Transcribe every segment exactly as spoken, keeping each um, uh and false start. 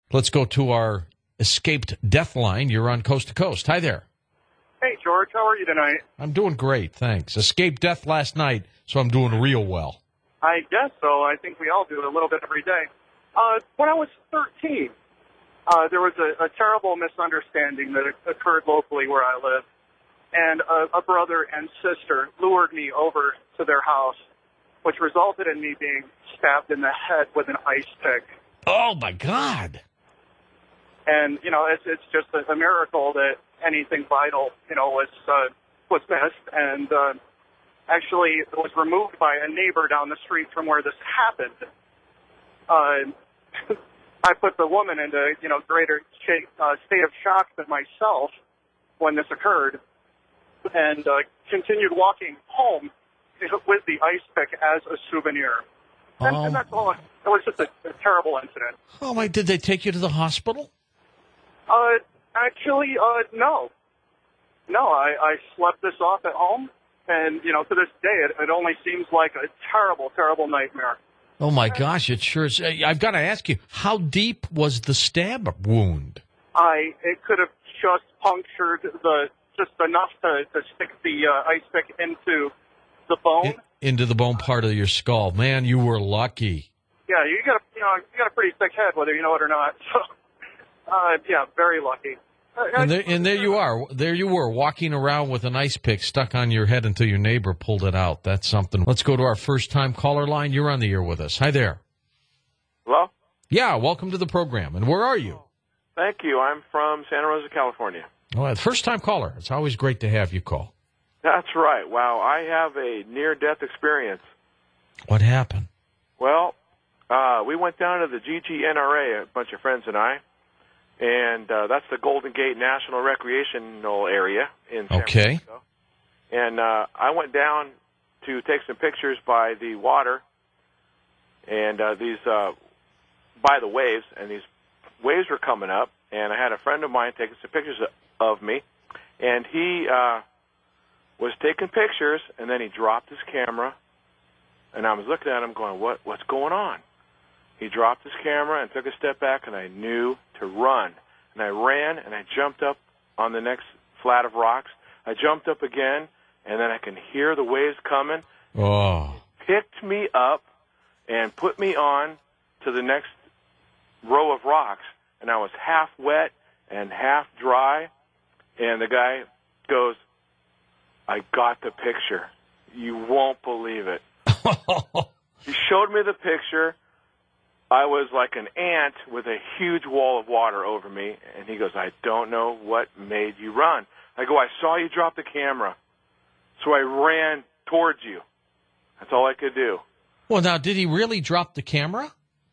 Let's go to our escaped death line. You're on Coast to Coast. Hi there. Hey, George. How are you tonight? I'm doing great, thanks. Escaped death last night, so I'm doing real well. I guess so. I think we all do it a little bit every day. Uh, when I was thirteen, uh, there was a, a terrible misunderstanding that occurred locally where I live. And a, a brother and sister lured me over to their house, which resulted in me being stabbed in the head with an ice pick. Oh, my God. And, you know, it's it's just a, a miracle that anything vital, you know, was uh, was missed. And uh, actually, it was removed by a neighbor down the street from where this happened. Uh, I put the woman into, you know, greater shape, uh, state of shock than myself when this occurred, and uh, continued walking home with the ice pick as a souvenir. And, Oh. and that's all. It was just a, a terrible incident. Oh, my, did they take you to the hospital? Uh, actually, uh, no. No, I, I slept this off at home, and, you know, to this day, it, it only seems like a terrible, terrible nightmare. Oh, my gosh, it sure is. I've got to ask you, how deep was the stab wound? I, it could have just punctured the, just enough to, to stick the uh, ice pick into the bone. In, into the bone part of your skull. Man, you were lucky. Yeah, you got a, you know, you got a pretty thick head, whether you know it or not. So, uh, yeah, very lucky. Uh, And there, and there you are. There you were, walking around with an ice pick stuck on your head until your neighbor pulled it out. That's something. Let's go to our first-time caller line. You're on the air with us. Hi there. Hello? Yeah, welcome to the program. And where are you? Thank you. I'm from Santa Rosa, California. Oh, first-time caller. It's always great to have you call. That's right. Wow, I have a near-death experience. What happened? Well, uh, we went down to the G G N R A, a bunch of friends and I, and uh, that's the Golden Gate National Recreational Area in San Okay. Francisco. And uh, I went down to take some pictures by the water and uh, these uh, by the waves, and these waves were coming up, and I had a friend of mine taking some pictures of me, and he uh, was taking pictures, and then he dropped his camera, and I was looking at him going, what, what's going on? He dropped his camera and took a step back, and I knew to run. And I ran, and I jumped up on the next flat of rocks. I jumped up again, and then I can hear the waves coming. Oh. Picked me up and put me on to the next row of rocks, and I was half wet and half dry, and the guy goes, I got the picture. You won't believe it. He showed me the picture. I was like an ant with a huge wall of water over me, and he goes, I don't know what made you run. I go, I saw you drop the camera, so I ran towards you. That's all I could do. Well, now, did he really drop the camera?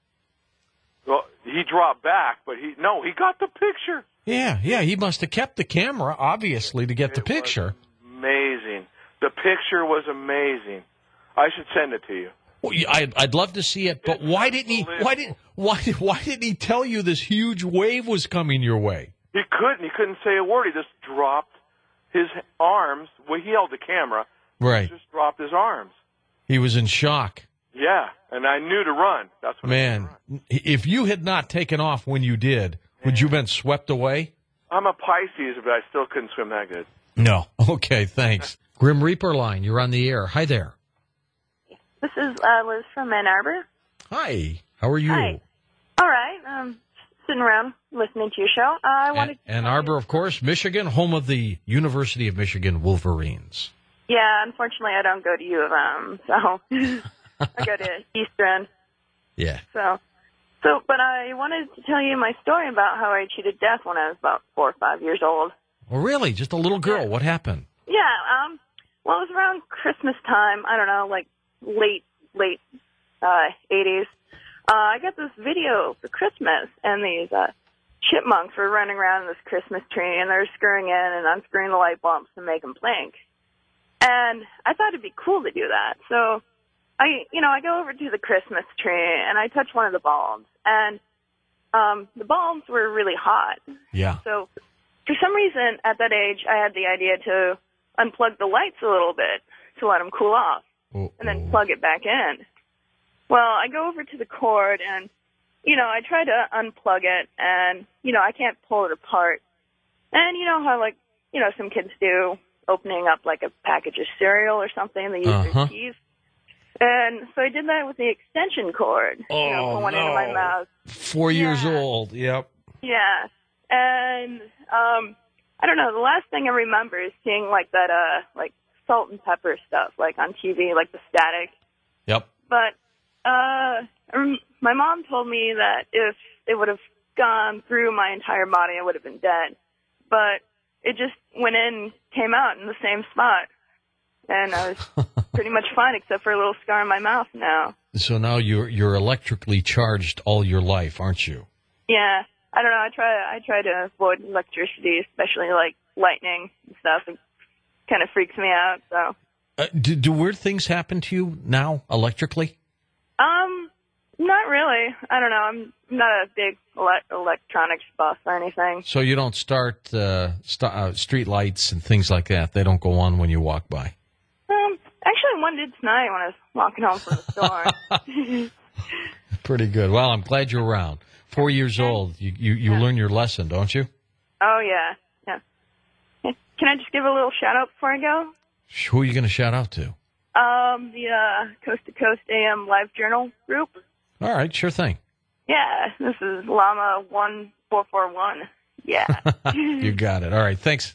Well, he dropped back, but he no, he got the picture. Yeah, yeah, he must have kept the camera, obviously, to get the It picture. was amazing. The picture was amazing. I should send it to you. Well, yeah, I'd, I'd love to see it, but It's why didn't he? Why did? Why did? Why didn't he tell you this huge wave was coming your way? He couldn't. He couldn't say a word. He just dropped his arms. Well, he held the camera. Right. He just dropped his arms. He was in shock. Yeah, and I knew to run. That's what I Man, knew to run. if you had not taken off when you did, would you have been swept away? I'm a Pisces, but I still couldn't swim that good. No. Okay, thanks. Grim Reaper line, you're on the air. Hi there. This is uh, Liz from Ann Arbor. Hi. How are you? Hi. All right. Um, sitting around listening to your show. Uh, I wanted. Ann, Ann Arbor, of course, Michigan, home of the University of Michigan Wolverines. Yeah, unfortunately, I don't go to U of M, so I go to Eastern. Yeah. So, so, but I wanted to tell you my story about how I cheated death when I was about four or five years old. Well, really? Just a little girl. What happened? Yeah. Um. Well, it was around Christmas time. I don't know, like late, late uh, eighties. Uh, I got this video for Christmas, and these uh, chipmunks were running around in this Christmas tree, and they're screwing in and unscrewing the light bulbs to make them blink. And I thought it'd be cool to do that. So I, you know, I go over to the Christmas tree, and I touch one of the bulbs, and um, the bulbs were really hot. Yeah. So for some reason, at that age, I had the idea to unplug the lights a little bit to let them cool off, Uh-oh. and then plug it back in. Well, I go over to the cord, and you know, I tried to unplug it, and, you know, I can't pull it apart. And you know how, like, you know, some kids do, opening up, like, a package of cereal or something, they use Uh-huh. their teeth. And so I did that with the extension cord. Oh, you know, put one no. into my mouth. Four years Yeah. old. Yep. Yeah. And, um, I don't know, the last thing I remember is seeing, like, that, uh, like, salt and pepper stuff, like, on T V, like the static. Yep. But, uh, I rem- my mom told me that if it would have gone through my entire body, I would have been dead. But it just went in, came out in the same spot. And I was pretty much fine, except for a little scar in my mouth now. So now you're you're electrically charged all your life, aren't you? Yeah. I don't know. I try. I try to avoid electricity, especially like lightning and stuff. It kind of freaks me out. So, Uh, do, do weird things happen to you now electrically? um, not really. I don't know. I'm not a big ele- electronics buff or anything. So you don't start uh, st- uh, street lights and things like that. They don't go on when you walk by. Um, actually, one did tonight when I was walking home from the store. Pretty good. Well, I'm glad you're around. Four years old. You you, you Yeah. learn your lesson, don't you? Oh yeah, yeah. Can I just give a little shout out before I go? Who are you going to shout out to? Um, the uh, Coast to Coast A M Live Journal group. All right, sure thing. Yeah, this is Llama one four four one. Yeah. You got it. All right, thanks.